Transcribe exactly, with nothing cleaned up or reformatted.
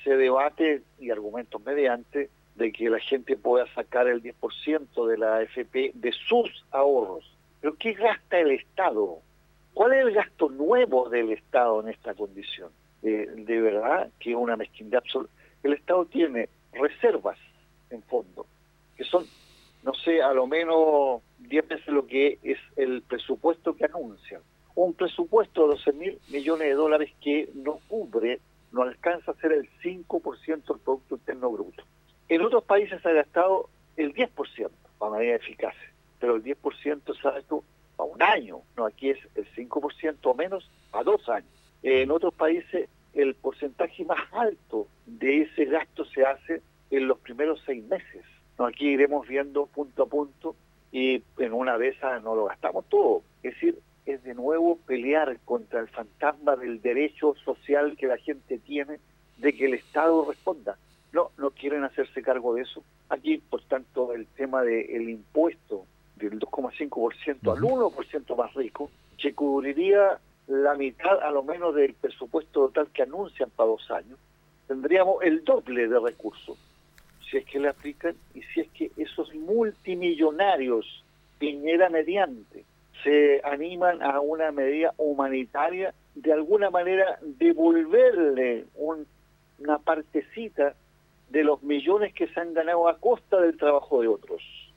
se debate, y argumentos mediante, de que la gente pueda sacar el diez por ciento de la A F P de sus ahorros. ¿Pero qué gasta el Estado? ¿Cuál es el gasto nuevo del Estado en esta condición? Eh, de verdad que es una mezquindad absoluta. El Estado tiene reservas en fondo, que son, no sé, a lo menos diez veces lo que es el presupuesto que anuncian. Un presupuesto de doce mil millones de dólares que no cubre, no alcanza a ser el cinco por ciento del Producto Interno Bruto. En otros países se ha gastado el diez por ciento para manera eficaz, pero el diez por ciento se ha gastado a un año, no, aquí es el cinco por ciento o menos a dos años. En otros países el porcentaje más alto de ese gasto se hace en los primeros seis meses. No, aquí iremos viendo punto a punto y en una de esas no lo gastamos todo. Es decir, es de nuevo pelear contra el fantasma del derecho social que la gente tiene de que el Estado responda. No, no quieren hacerse cargo de eso. Aquí, por tanto, el tema del impuesto del dos coma cinco por ciento uh-huh. al uno por ciento más rico, que cubriría la mitad a lo menos del presupuesto total que anuncian para dos años, tendríamos el doble de recursos, si es que le aplican y si es que esos multimillonarios, Piñera mediante, se animan a una medida humanitaria, de alguna manera devolverle un, una partecita de los millones que se han ganado a costa del trabajo de otros.